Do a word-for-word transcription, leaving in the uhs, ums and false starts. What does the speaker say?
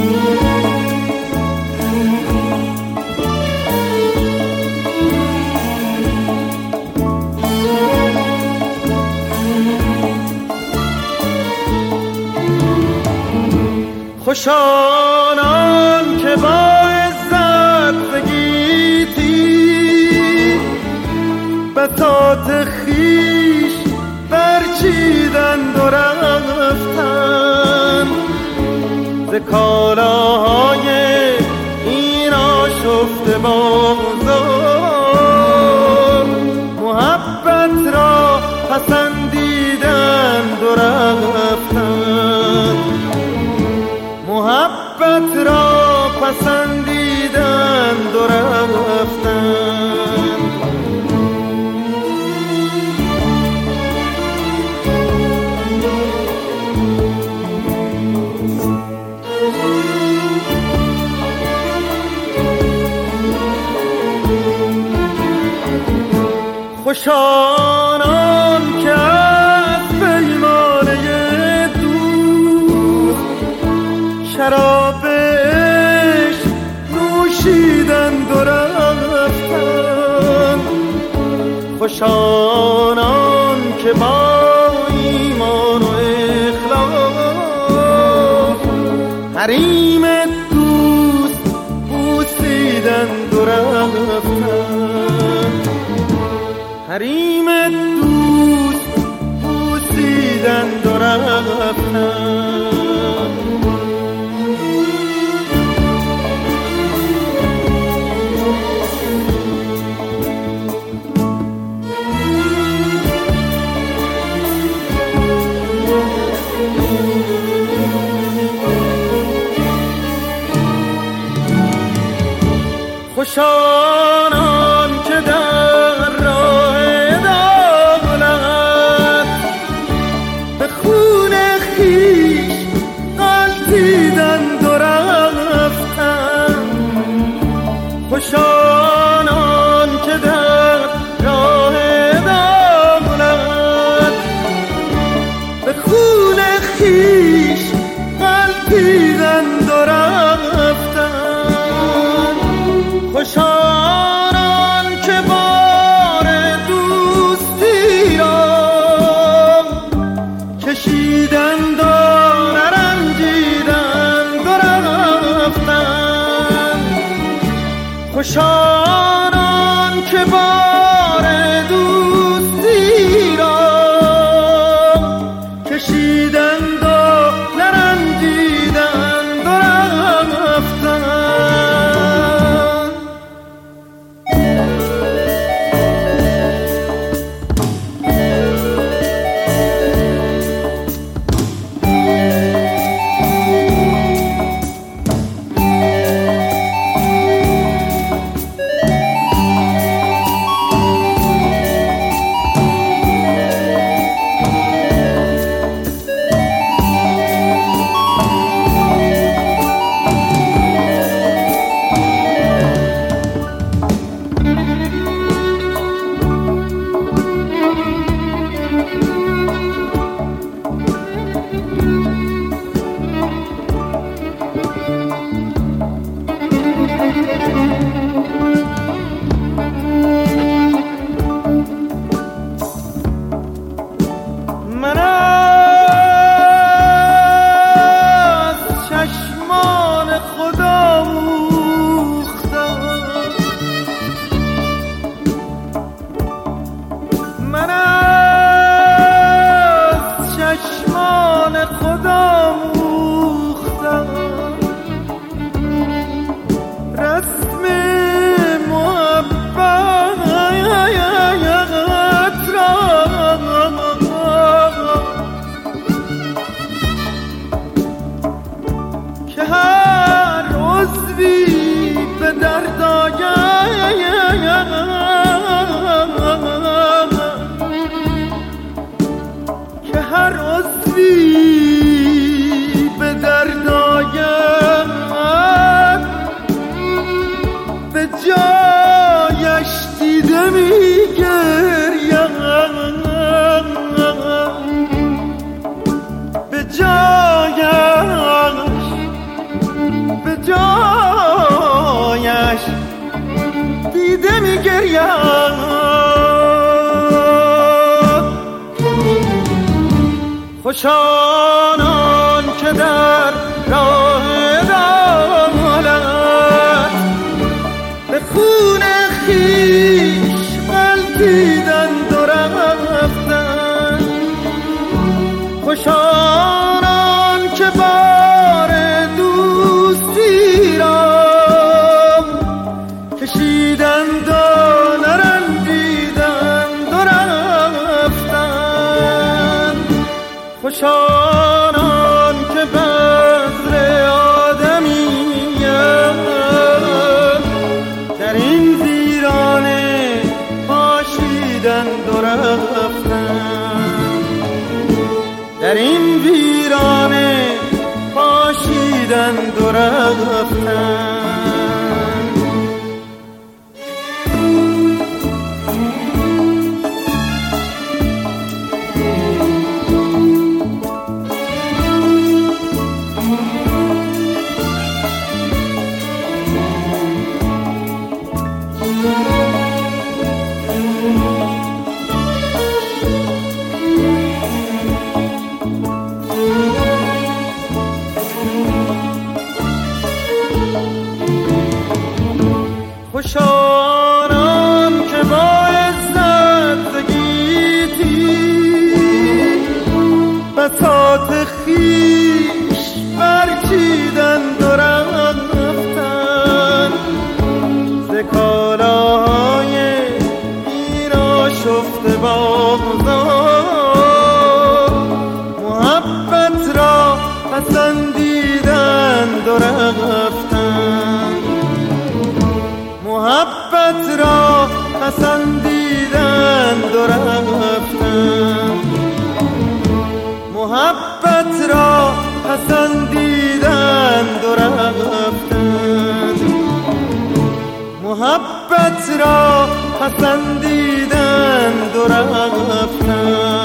خوش آنان که با عزت بگیتی بساط خویش برچیدند و رفتند ز کالاهای این آشفته بازار محبت را پسندیدند و رفتند محبت را پسندیدند و رفتند خوش آنان که از پیمانه دوست شراب عشق نوشیدند و رفتند خوش آنان که با ایمان و اخلاص حریم دوست بوسیدند و رفتند حریم دوست بوسیدند و رفتند خوش آنان که در راه دولت به خون خویش غلتیدند و رفتند خوش آنان که در راه دولت به خون خویش غلتیدند و رفتند خوش آنان که بار دوستی را کشیدند و نرنجیدند و رفتند خوش آنان که بار دوستی را کشیدند و نرنجیدند و رفتند من از چشمان خدا موختم من از چشمان خدا موختم رسم محبت را که هر خوشانان که در راه عدالت به خون خویش غلطیدند و رفتند. خوشانان که بار دوستی را کشیدند و نرنجیدند و رفتند. خوشانان که بذر آدمیت در این ویرانه پاشیدند و رفتند. در این ویرانه پاشیدند و رفتند. خوشانان که با عزت زگیتی بساط خویش برچیدند و رفتند. ز کالاهای بیراشفته بازار محبت را پسندیدند و رفتند. محبت را پسندیدند و رفتند. محبت را پسندیدند و رفتند. محبت را پسندیدند و رفتند.